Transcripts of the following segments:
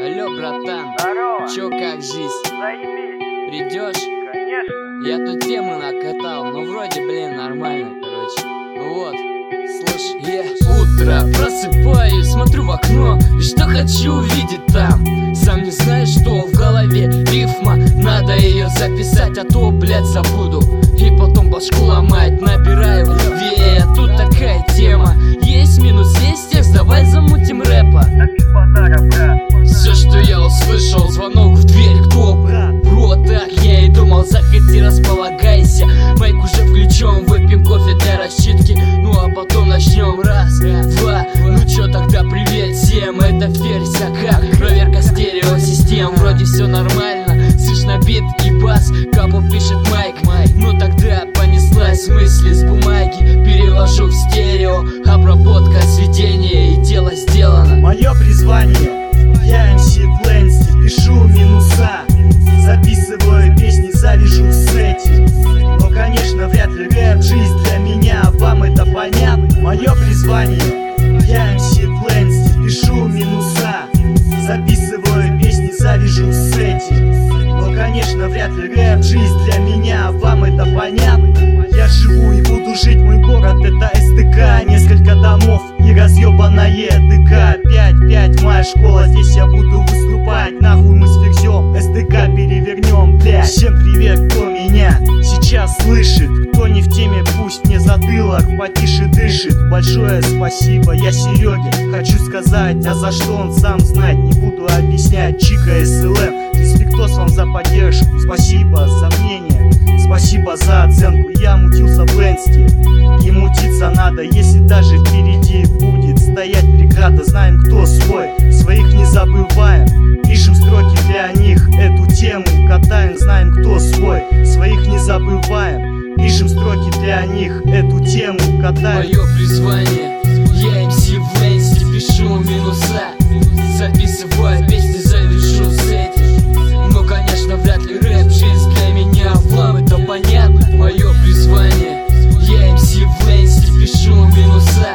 Алло, братан. Здорово. Чё, как жизнь? Заебись. Придёшь? Конечно. Я тут темы накатал, ну вроде, нормально, короче. Ну вот, слушай, я утро просыпаюсь, смотрю в окно, и что хочу увидеть там. Сам не знаю, что в голове рифма, надо ее записать, а то, блядь, забуду. И потом башку ломать, набираю вея, тут такая тема. Есть минус, есть текст, давай замутим рэпа. Да без базара, брат. Все, что я услышал, звонок в дверь, кто, брат? Вот так я и думал, заходи, располагайся. Майк уже включен, выпьем кофе для рассчитки. Ну а потом начнем, раз, два. Ну чё тогда, привет всем, это Ферзь, как? Проверка стереосистем, вроде все нормально. Слышно бит и бас, капо пишет Майк. Ну тогда понеслась мысли с бумаги, перевожу в стерео. Обработка, сведение и дело сделано. Мое призвание, я МС Пленсти, пишу минуса, записываю песни, завяжу сети. Но, конечно, вряд ли рэп, жизнь для меня, вам это понятно. Мое призвание, я МС Пленсти, пишу минуса, записываю песни, завяжу сети. Но, конечно, вряд ли рэп, жизнь для меня, вам это понятно. Я живу и буду жить, мой город это СТК, несколько домов и разъебанное ДК. 5-5, моя школа, здесь я буду выступать. Нахуй мы сверзем, СТК перевернем, блядь. Всем привет, кто меня сейчас слышит. Кто не в теме, пусть мне затылок потише дышит. Большое спасибо, я Сереге хочу сказать, а за что он сам знать не буду объяснять. Чика СЛМ, респектос вам за поддержку, спасибо за мнение, спасибо за оценку. Я мутился в Ленске, и мутиться надо, если даже впереди будет стоять преграда. Знаем, кто свой, своих не забываем, пишем строки для них, эту тему катаем. Знаем, кто свой, своих не забываем, пишем строки для них, эту тему катаем. Мое призвание, я МС в Ленсте, пишу минуса, записываю песни, завяжу сети. Ну, конечно, вряд ли рэп, жизнь для меня, вам это понятно. Мое призвание, я МС в Ленсте, пишу минуса,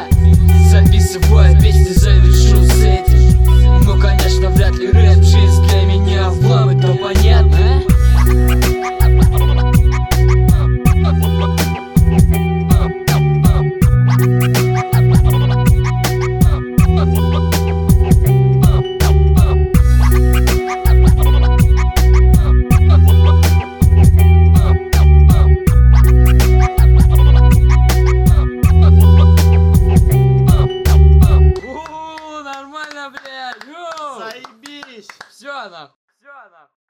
записываю песни, завяжу сети. Ну, конечно, вряд ли рэп, жизнь для меня, вам это понятно. Нормально, блядь! Заебись! Все, нахуй! Все, нахуй.